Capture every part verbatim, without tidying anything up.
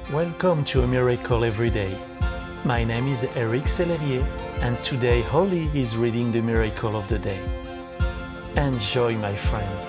Welcome to A Miracle Every Day. My name is Eric Sellerier, and today Holly is reading the Miracle of the Day. Enjoy, my friend.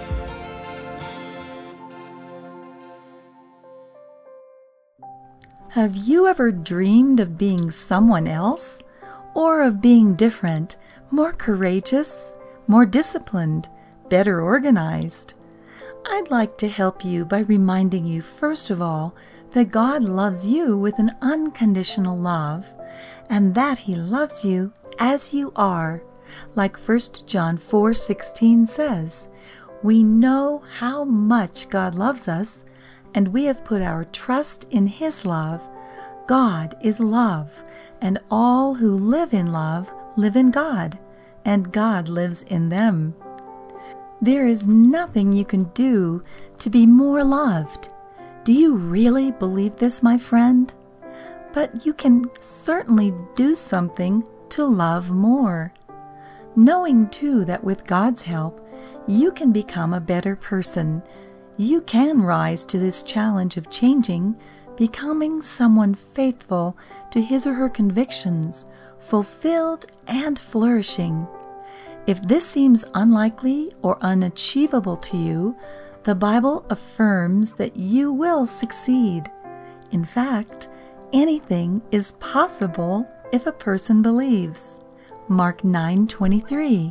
Have you ever dreamed of being someone else? Or of being different, more courageous, more disciplined, better organized? I'd like to help you by reminding you, first of all, that God loves you with an unconditional love, and that He loves you as you are. Like First John four sixteen says, "We know how much God loves us, and we have put our trust in His love. God is love, and all who live in love live in God, and God lives in them." There is nothing you can do to be more loved. Do you really believe this, my friend? But you can certainly do something to love more. Knowing, too, that with God's help, you can become a better person. You can rise to this challenge of changing, becoming someone faithful to his or her convictions, fulfilled and flourishing. If this seems unlikely or unachievable to you, the Bible affirms that you will succeed. In fact, anything is possible if a person believes. Mark nine twenty-three.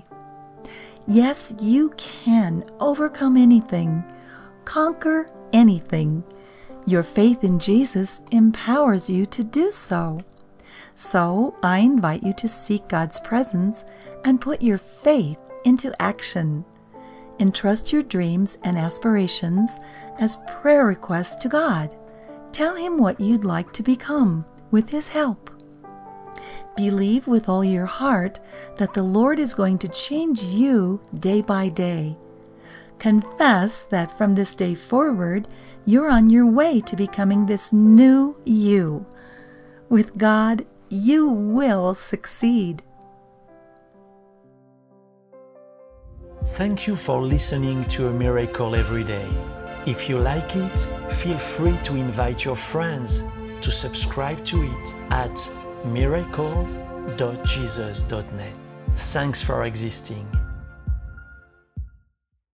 Yes, you can overcome anything, conquer anything. Your faith in Jesus empowers you to do so. So, I invite you to seek God's presence and put your faith into action. Entrust your dreams and aspirations as prayer requests to God. Tell Him what you'd like to become with His help. Believe with all your heart that the Lord is going to change you day by day. Confess that from this day forward, you're on your way to becoming this new you. With God, you will succeed. Thank you for listening to A Miracle Every Day. If you like it, feel free to invite your friends to subscribe to it at miracle dot jesus dot net. Thanks for existing.